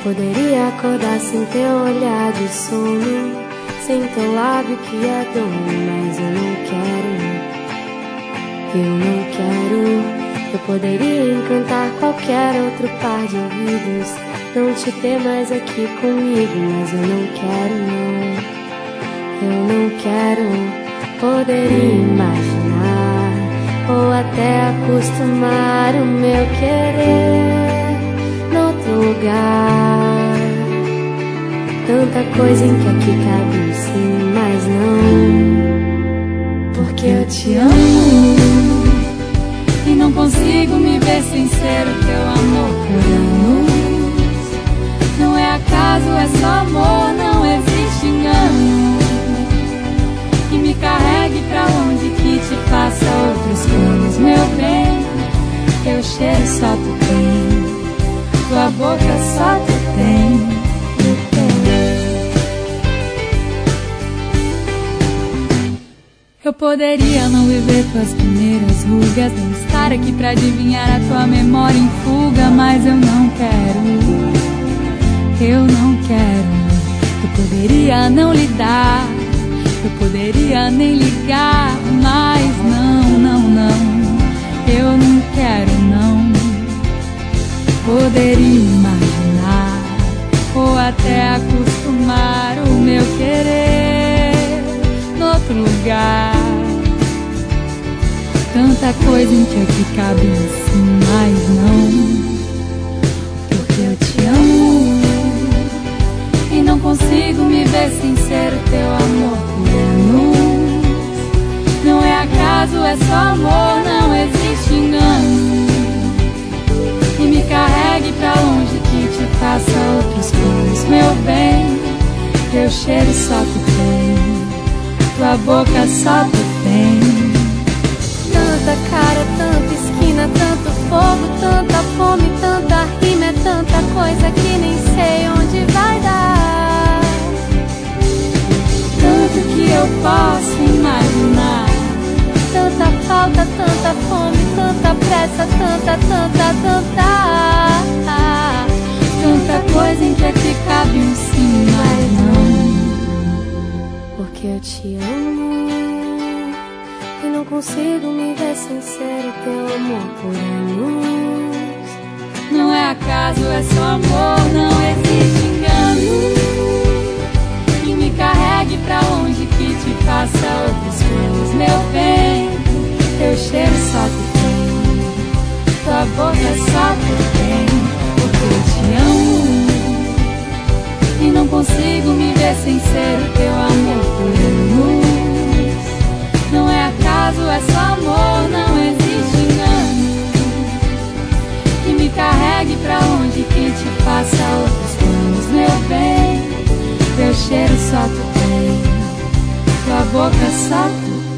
Poderia acordar sem teu olhar de sono, sem teu lábio que é dono, mas eu não quero. Eu poderia encantar qualquer outro par de ouvidos, não te ter mais aqui comigo, mas eu não quero, não. Eu não quero. Poderia imaginar ou até acostumar o meu querer noutro lugar. Tanta coisa em que aqui cabe um sim, mas não. Porque eu te amo e não consigo me ver sem ser o teu amor por anos. Não é acaso, é só amor, não existe engano. Que me carregue pra onde que te faça outros planos, meu bem. Teu cheiro só tu tem, tua boca só tu tem. Eu poderia não viver tuas primeiras rugas, nem estar aqui pra adivinhar a tua memória em fuga, mas eu não quero, eu não quero. Eu poderia não lidar, eu poderia nem ligar, mas não, não, não. Eu não quero, não. Poderia imaginar ou até acostumar o meu querer noutro lugar. Tanta coisa em que aqui cabe assim, mas não. Porque eu te amo e não consigo me ver sem ser o teu amor por anos. Não é acaso, é só amor, não existe engano. E me carregue pra longe que te faça outros planos, meu bem. Teu cheiro só tu tem, tua boca só tu tem. Tanta cara, tanta esquina, tanto fogo, tanta fome, tanta rima, é tanta coisa que nem sei onde vai dar. Tanto que eu posso imaginar, tanta falta, tanta fome, tanta pressa, tanta coisa em que aqui cabe um sim, mas não. Porque eu te amo e não consigo me ver sem ser o teu amor por anos. Não é acaso, é só amor, não existe engano. E me carregue pra onde que te faça outros planos, meu bem. Teu cheiro só tu tem, tua boca só tu tem. Porque eu te amo e não consigo me ver sem ser o teu amor por anos. Não é acaso, é só amor, não existe engano. Que me carregue pra onde que te faça outros planos, meu bem. Teu cheiro só tu tem, tua boca só tu tem.